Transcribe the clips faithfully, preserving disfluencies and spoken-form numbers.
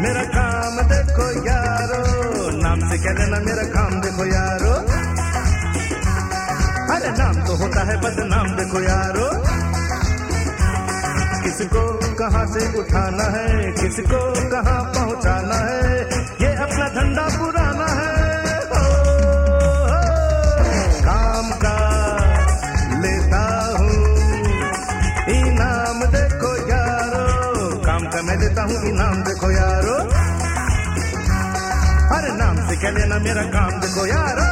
मेरा काम देखो यारो, नाम से कह लेना मेरा काम देखो यारो। अरे नाम तो होता है बदनाम देखो यारो। किसको कहां से उठाना है, किसको कहां पहुंचाना है, ये अपना धंधा पुराना है। हो, हो, काम का लेता हूँ इनाम देखो यारो, काम का मैं लेता हूँ इनाम देखो यारो। अरे नाम से कह लेना मेरा काम देखो यारो।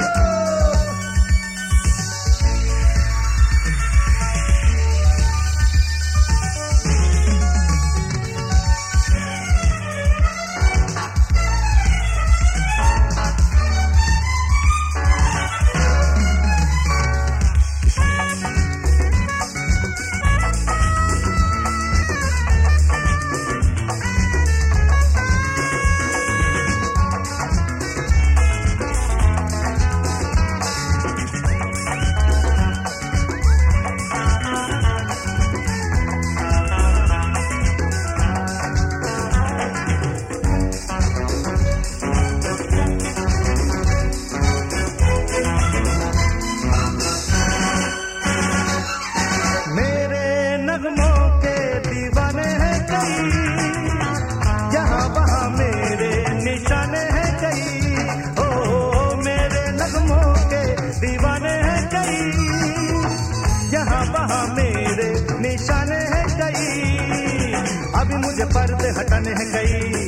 पर्दे हटाने हैं गई,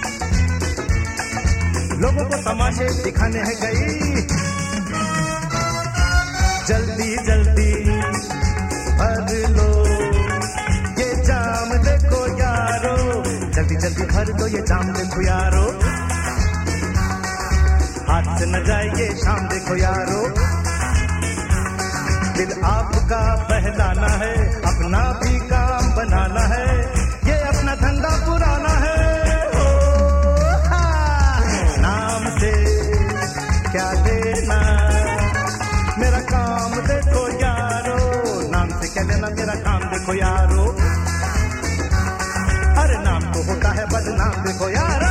लोगों को तमाशे दिखाने हैं गई। जल्दी जल्दी भर लो ये जाम देखो यारो, जल्दी जल्दी भर दो ये जाम देखो यारो। हाथ से न जाए ये शाम देखो यारो। दिल आपका बहलाना है, अपना भी काम बनाना है, ये अपना धंधा पुराना है। ओ, नाम से क्या लेना मेरा काम देखो यारो, नाम से क्या लेना मेरा काम देखो यारो। अरे नाम तो होता है बदनाम देखो यारो।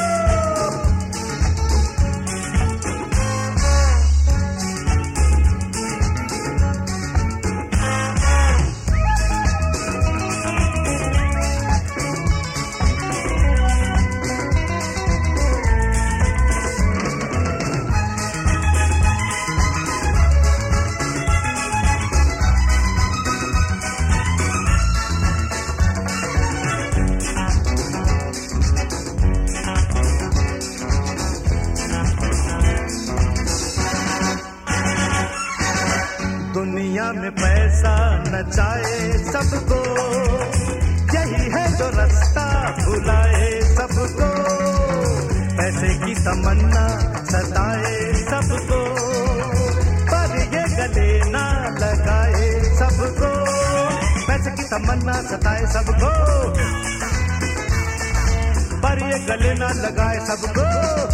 दुनिया में पैसा नचाए सबको, यही है जो रास्ता भुलाए सबको। पैसे की तमन्ना सताए सबको, पर ये गले ना लगाए सबको। पैसे की तमन्ना सताए सबको, पर ये गले ना लगाए सबको।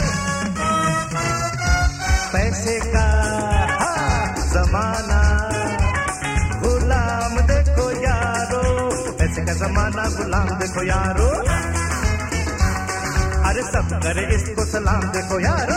पैसे का जमाना गुलाम देखो यारो, पैसे का जमाना गुलाम देखो यारो। अरे सब करे इसको सलाम देखो यारो।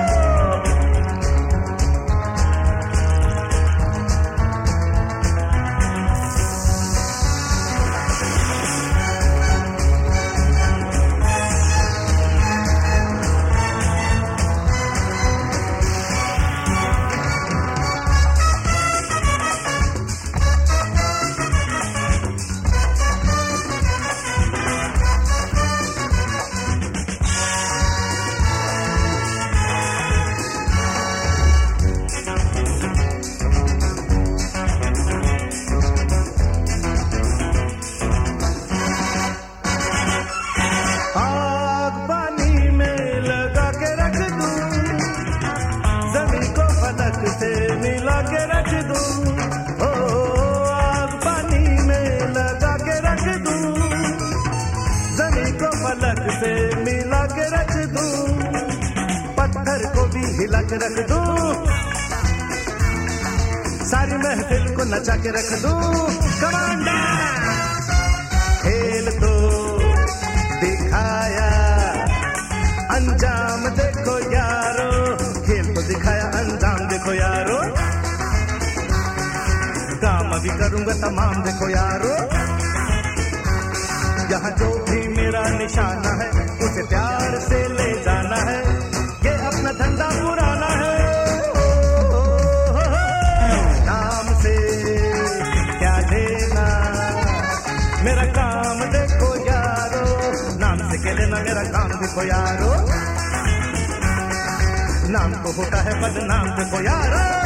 से मिला के रख दूं, पत्थर को भी हिला के रख दूं, सारी महफिल को नचा के रख दूं। कमांडर खेल तो दिखाया अभी करूंगा तमाम, देखो यारो यहाँ जो भी मेरा निशाना है उसे प्यार से ले जाना है, ये अपना धंधा पुराना है। ओ, ओ, ओ, ओ, नाम से क्या लेना मेरा काम देखो यारो, नाम से क्या लेना मेरा काम देखो यारो, नाम को होता है बदनाम देखो यारो।